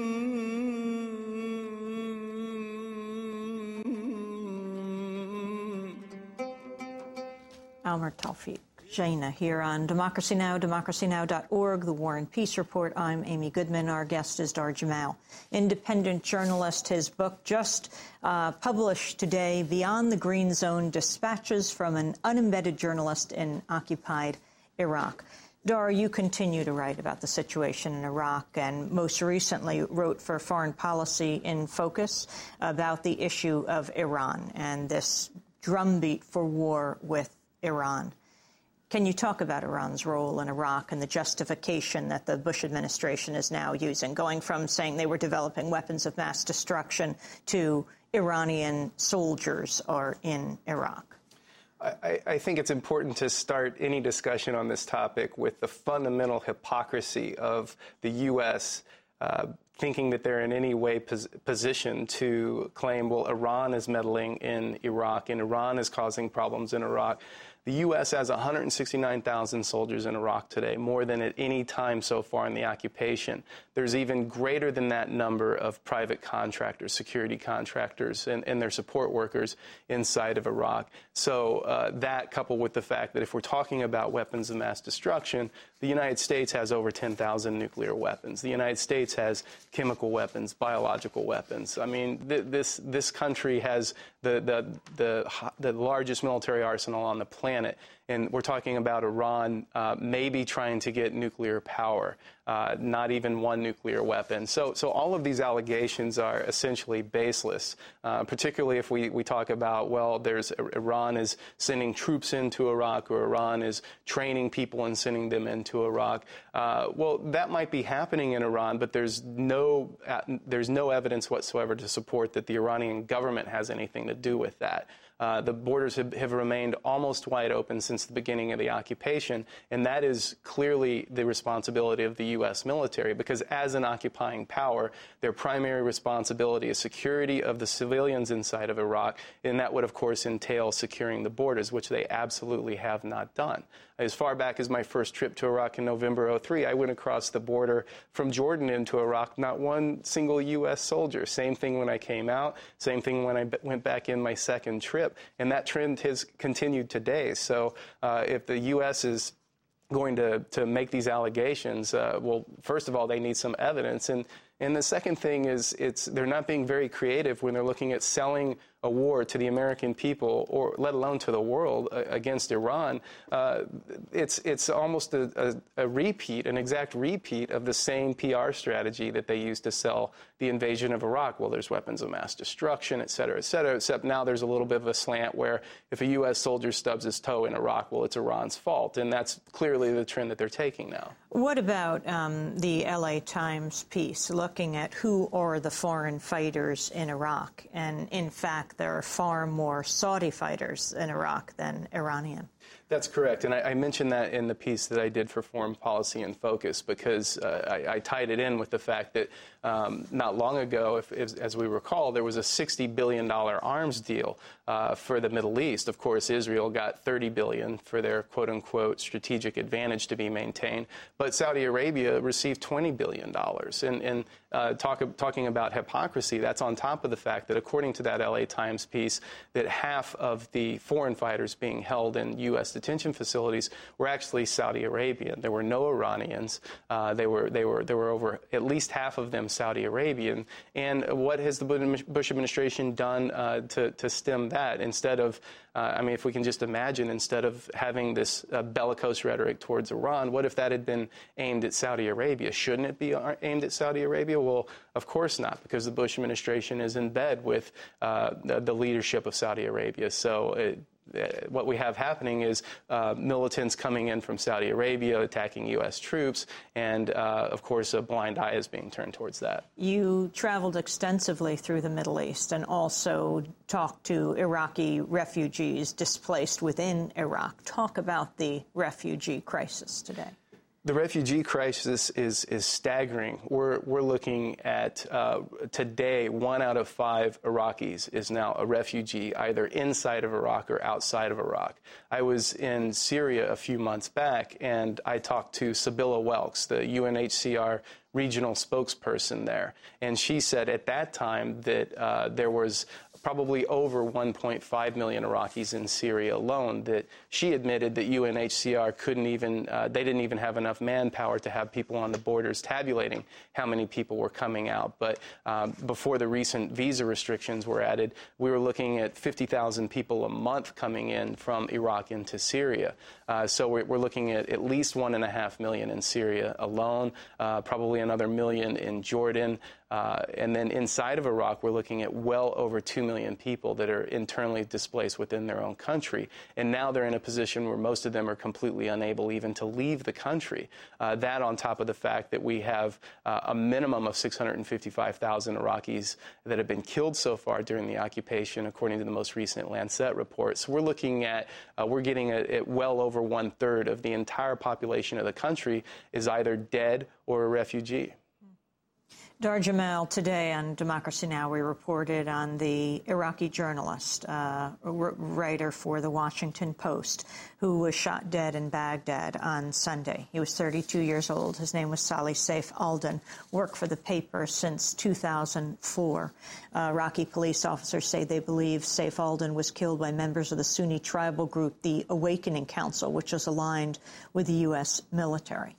Almer Tawfiq Jaina here on Democracy Now!, democracy now dot org, The War and Peace Report. I'm Amy Goodman. Our guest is Dar Jamal, independent journalist. His book just uh, published today, Beyond the Green Zone, Dispatches from an Unembedded Journalist in Occupied Iraq. Dara, you continue to write about the situation in Iraq and most recently wrote for Foreign Policy in Focus about the issue of Iran and this drumbeat for war with Iran. Can you talk about Iran's role in Iraq and the justification that the Bush administration is now using, going from saying they were developing weapons of mass destruction to Iranian soldiers are in Iraq? I, I think it's important to start any discussion on this topic with the fundamental hypocrisy of the U S uh, thinking that they're in any way pos positioned to claim, well, Iran is meddling in Iraq and Iran is causing problems in Iraq. The U S has one hundred sixty-nine thousand soldiers in Iraq today, more than at any time so far in the occupation. There's even greater than that number of private contractors, security contractors, and, and their support workers inside of Iraq. So uh, that, coupled with the fact that if we're talking about weapons of mass destruction, the United States has over ten thousand nuclear weapons. The United States has chemical weapons, biological weapons. I mean, th this this country has the, the, the, the largest military arsenal on the planet. And we're talking about Iran uh, maybe trying to get nuclear power, uh, not even one nuclear weapon. So, so all of these allegations are essentially baseless, uh, particularly if we, we talk about, well, there's Iran is sending troops into Iraq or Iran is training people and sending them into Iraq. Uh, well, that might be happening in Iran, but there's no, uh, there's no evidence whatsoever to support that the Iranian government has anything to do with that. Uh, the borders have, have remained almost wide open since the beginning of the occupation, and that is clearly the responsibility of the U S military, because as an occupying power, their primary responsibility is security of the civilians inside of Iraq, and that would, of course, entail securing the borders, which they absolutely have not done. As far back as my first trip to Iraq in November oh three, I went across the border from Jordan into Iraq, not one single U S soldier. Same thing when I came out, same thing when I went back in my second trip, and that trend has continued today. So uh, if the U S is going to, to make these allegations, uh, well, first of all, they need some evidence. And, and the second thing is it's, they're not being very creative when they're looking at selling a war to the American people, or let alone to the world, uh, against Iran. Uh, it's it's almost a, a, a repeat, an exact repeat of the same P R strategy that they used to sell the invasion of Iraq. Well, there's weapons of mass destruction, et cetera, et cetera, except now there's a little bit of a slant where if a U S soldier stubs his toe in Iraq, well, it's Iran's fault. And that's clearly the trend that they're taking now. What about um, the L A Times piece looking at who are the foreign fighters in Iraq? And in fact, there are far more Saudi fighters in Iraq than Iranian. That's correct, and I, I mentioned that in the piece that I did for Foreign Policy in Focus, because uh, I, I tied it in with the fact that um, not long ago, if, if, as we recall, there was a sixty billion dollar arms deal uh, for the Middle East. Of course, Israel got thirty billion dollars for their quote-unquote strategic advantage to be maintained, but Saudi Arabia received twenty billion dollars. And, and uh, talk, talking about hypocrisy, that's on top of the fact that, according to that L A Times piece, that half of the foreign fighters being held in U S detention facilities were actually Saudi Arabian. There were no Iranians. Uh, they were, they were, there were over at least half of them Saudi Arabian. And what has the Bush administration done uh, to, to stem that? Instead of, uh, I mean, if we can just imagine, instead of having this uh, bellicose rhetoric towards Iran, what if that had been aimed at Saudi Arabia? Shouldn't it be aimed at Saudi Arabia? Well, of course not, because the Bush administration is in bed with uh, the, the leadership of Saudi Arabia. So it, what we have happening is uh, militants coming in from Saudi Arabia, attacking U S troops, and, uh, of course, a blind eye is being turned towards that. You traveled extensively through the Middle East and also talked to Iraqi refugees displaced within Iraq. Talk about the refugee crisis today. The refugee crisis is, is staggering. We're, we're looking at, uh, today, one out of five Iraqis is now a refugee, either inside of Iraq or outside of Iraq. I was in Syria a few months back, and I talked to Sybilla Welks, the U N H C R regional spokesperson there, and she said at that time that uh, there was probably over one point five million Iraqis in Syria alone, that she admitted that U N H C R couldn't even, uh, they didn't even have enough manpower to have people on the borders tabulating how many people were coming out. But um, before the recent visa restrictions were added, we were looking at fifty thousand people a month coming in from Iraq into Syria. Uh, so we're, we're looking at at least one and a half million in Syria alone, uh, probably another million in Jordan. Uh, and then inside of Iraq, we're looking at well over two million people that are internally displaced within their own country. And now they're in a position where most of them are completely unable even to leave the country. Uh, that on top of the fact that we have uh, a minimum of six hundred fifty-five thousand Iraqis that have been killed so far during the occupation, according to the most recent Lancet report. So we're looking at, uh, we're getting at, at well over one third of the entire population of the country is either dead or a refugee. Dar Jamal, today on Democracy Now! We reported on the Iraqi journalist, uh, writer for The Washington Post, who was shot dead in Baghdad on Sunday. He was thirty-two years old. His name was Salih Saif Alden, worked for the paper since two thousand four. Uh, Iraqi police officers say they believe Saif Alden was killed by members of the Sunni tribal group, the Awakening Council, which is aligned with the U S military.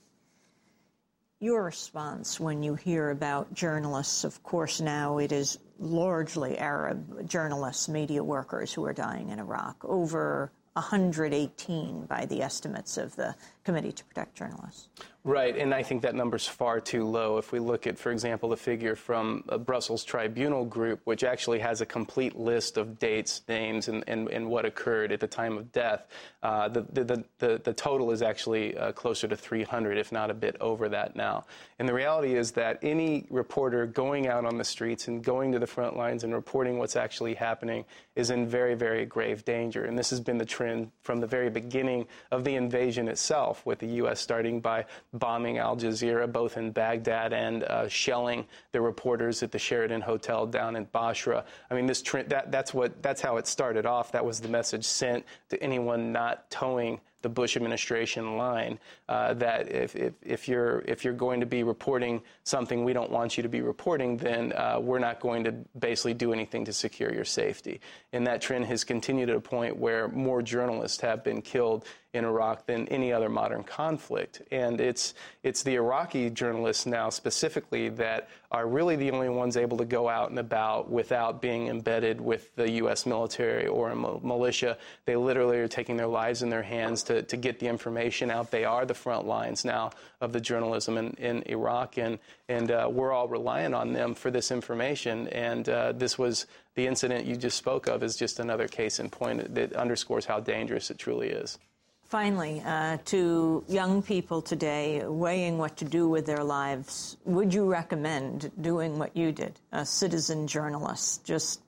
Your response when you hear about journalists, of course now it is largely Arab journalists, media workers who are dying in Iraq, over one hundred eighteen by the estimates of the Committee to Protect Journalists. Right, and I think that number's far too low. If we look at, for example, the figure from a Brussels Tribunal group, which actually has a complete list of dates, names, and, and, and what occurred at the time of death, uh, the, the, the, the total is actually uh, closer to three hundred, if not a bit over that now. And the reality is that any reporter going out on the streets and going to the front lines and reporting what's actually happening is in very, very grave danger. And this has been the trend from the very beginning of the invasion itself, with the U S starting by bombing Al Jazeera, both in Baghdad and uh, shelling the reporters at the Sheraton Hotel down in Basra. I mean, this trend, that, that's what that's how it started off. That was the message sent to anyone not towing the Bush administration line, uh, that if, if, if you're if you're going to be reporting something we don't want you to be reporting, then uh, we're not going to basically do anything to secure your safety. And that trend has continued at a point where more journalists have been killed in Iraq than any other modern conflict. And it's it's the Iraqi journalists now specifically that are really the only ones able to go out and about without being embedded with the U S military or a militia. They literally are taking their lives in their hands to, to get the information out. They are the front lines now of the journalism in, in Iraq, and, and uh, we're all relying on them for this information. And uh, this was the incident you just spoke of is just another case in point that underscores how dangerous it truly is. Finally, uh, to young people today weighing what to do with their lives, would you recommend doing what you did, a citizen journalist, just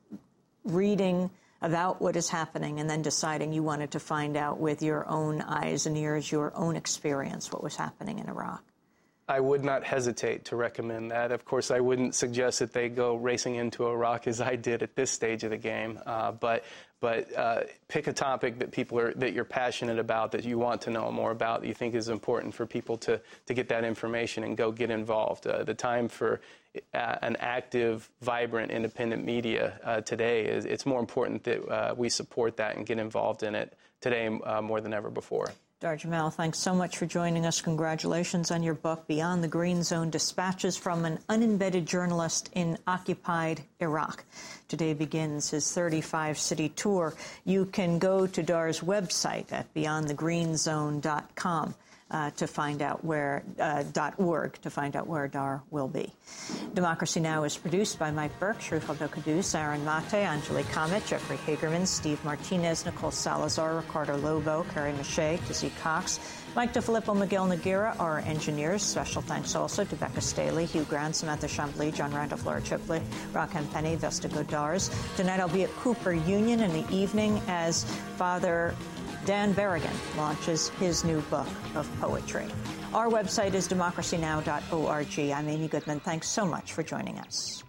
reading about what is happening and then deciding you wanted to find out with your own eyes and ears, your own experience, what was happening in Iraq? I would not hesitate to recommend that. Of course, I wouldn't suggest that they go racing into Iraq as I did at this stage of the game, uh, but but uh, pick a topic that people are that you're passionate about, that you want to know more about, that you think is important for people to to get that information and go get involved. Uh, the time for uh, an active, vibrant, independent media uh, today is it's more important that uh, we support that and get involved in it today uh, more than ever before. Dar Jamal, thanks so much for joining us. Congratulations on your book, Beyond the Green Zone, Dispatches from an Unembedded Journalist in Occupied Iraq. Today begins his thirty-five city tour. You can go to Dar's website at beyond the green zone dot com. Uh, to find out where, uh, .org, to find out where Dar will be. Democracy Now! Is produced by Mike Burke, Shrufal Dokadus, Aaron Mate, Anjali Kamet, Jeffrey Hagerman, Steve Martinez, Nicole Salazar, Ricardo Lobo, Carrie Mache, Kizzy Cox, Mike DeFilippo, Miguel Noguera, our engineers. Special thanks also to Becca Staley, Hugh Grant, Samantha Chambly, John Randolph, Laura Chipley, Raquel Penny, Vesta Godars. Tonight I'll be at Cooper Union in the evening as Father Dan Berrigan launches his new book of poetry. Our website is democracy now dot org. I'm Amy Goodman. Thanks so much for joining us.